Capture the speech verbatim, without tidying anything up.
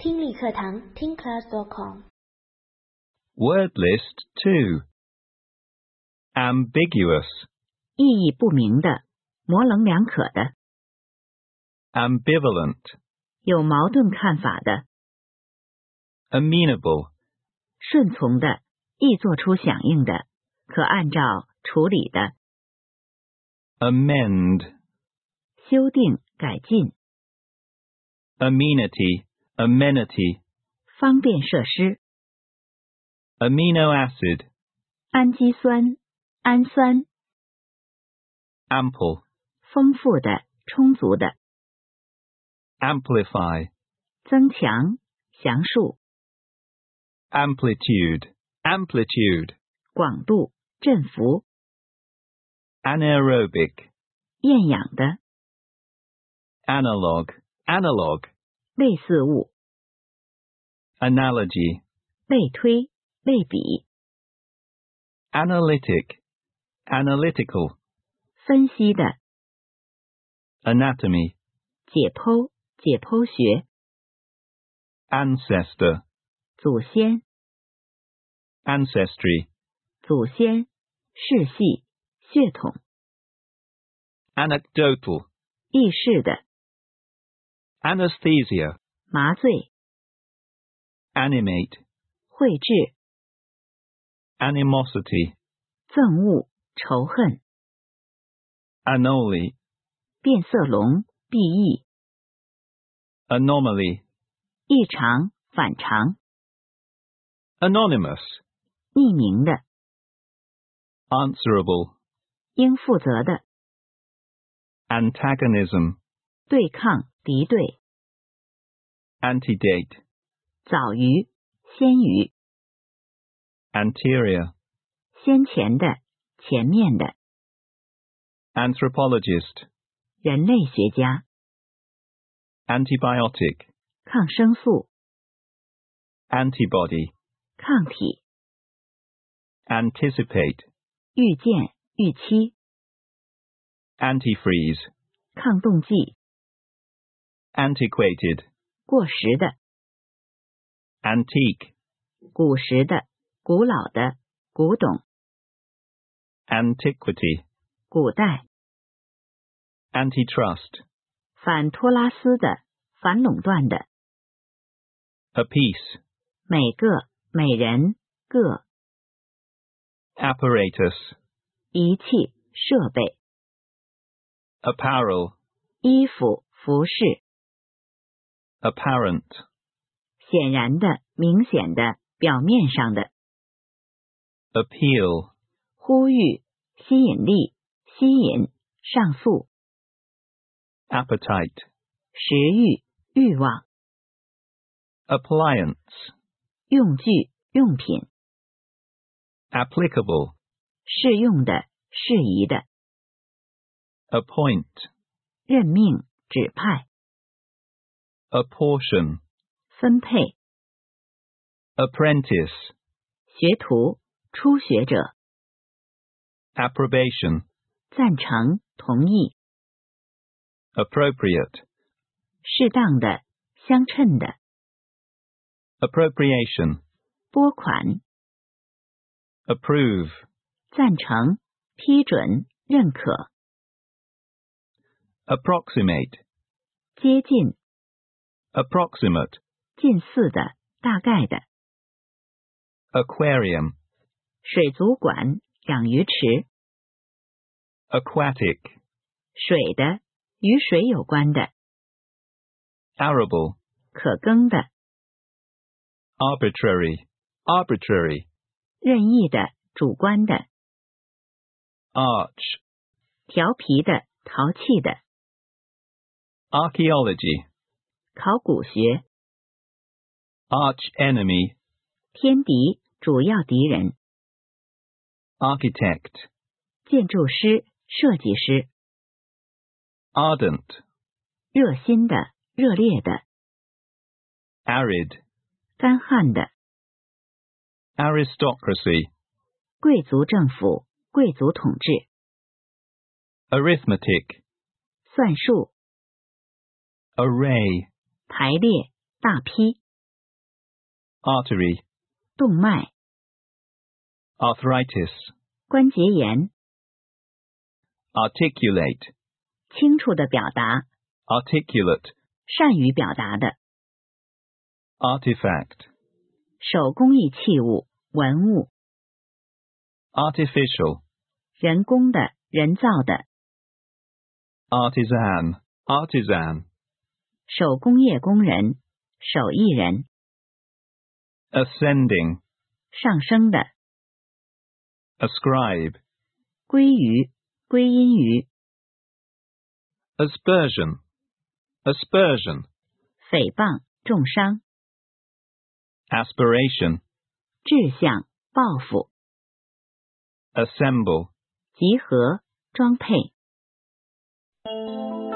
听力课堂听 class dot com。 Word list two. Ambiguous. 意义不明的，模棱两可的， Ambivalent. 有矛盾看法的， Amenable. 顺从的，易做出响应的，可按照处理的， Amend. 修订改进， Amenity. Amenity. 方便设施， Amino acid. 氨基酸、氨酸， Ample. 丰富的，充足的， Amplify. 增强、详述， Amplitude. Amplitude. 广度、振幅， Anaerobic. 厌氧的， Analog. Analog. 类似物， Analogy. 类推、类比， Analytic. Analytical. 分析的， Anatomy. 解剖、解剖学， Ancestor. 祖先、 Ancestry. 祖先、世系、血统， Anecdotal. 意识的， Anesthesia. 麻醉、 Animate. 绘制、 Animosity. 憎恶、仇恨， Anole. 变色龙、裨益， Anomaly. 异常、反常， Anonymous. 匿名的， Answerable. 应负责的， Antagonism. 对抗、敌对， Antedate. 早于、先于， Anterior. 先前的、前面的， Anthropologist. 人类学家， Antibiotic. 抗生素、 Antibody. 抗体， Anticipate. 预见、预期， Antifreeze. 抗冻剂， Antiquated. 过时的、 Antique. 古时的、古老的、古董、 Antiquity. 古代， Antitrust. 反托拉斯的、反垄断的， Apiece. 每个、每人、各， Apparatus. 仪器、设备， Apparel. 衣服、服饰， Apparent. 显然的、明显的、表面上的， Appeal. 呼吁、吸引力、吸引、上诉、 Appetite. 食欲、欲望、 Appliance. 用具、用品、 Applicable. 适用的、适宜的、 Appoint. 任命、指派、 Apportion. 分配、 Apprentice. 学徒、初学者、 Approbation. 赞成、同意、 Appropriate. 适当的、相称的、 Appropriation. 拨款、 Approve. 赞成、批准、认可、 Approximate. 接近、 Approximate. 近似的、大概的、 Aquarium. 水族馆、养鱼池、 Aquatic. 水的、与水有关的、 Arable. 可耕的、 Arbitrary. Arbitrary. 任意的、主观的、 Arch. 调皮的、淘气的、 Archaeology. 考古学、 Arch enemy. 天敌、主要敌人、 Architect. 建筑师、设计师、 Ardent. 热心的、热烈的、 Arid. 干旱的、 Aristocracy. 贵族政府、贵族统治、 Arithmetic. 算术、 Array. 排列、大批。 artery, 动脉、 arthritis, 关节炎、 articulate, 清楚的表达、 articulate, 善于表达的、 artifact, 手工艺器物、文物、 artificial, 人工的、人造的、 artisan, artisan, 手工业工人、手艺人、 ascending, 上升的、 ascribe, 归于、归因于、 aspersion, aspersion, 诽谤、重伤、 aspiration, 志向、抱负、 assemble. 集合、装配。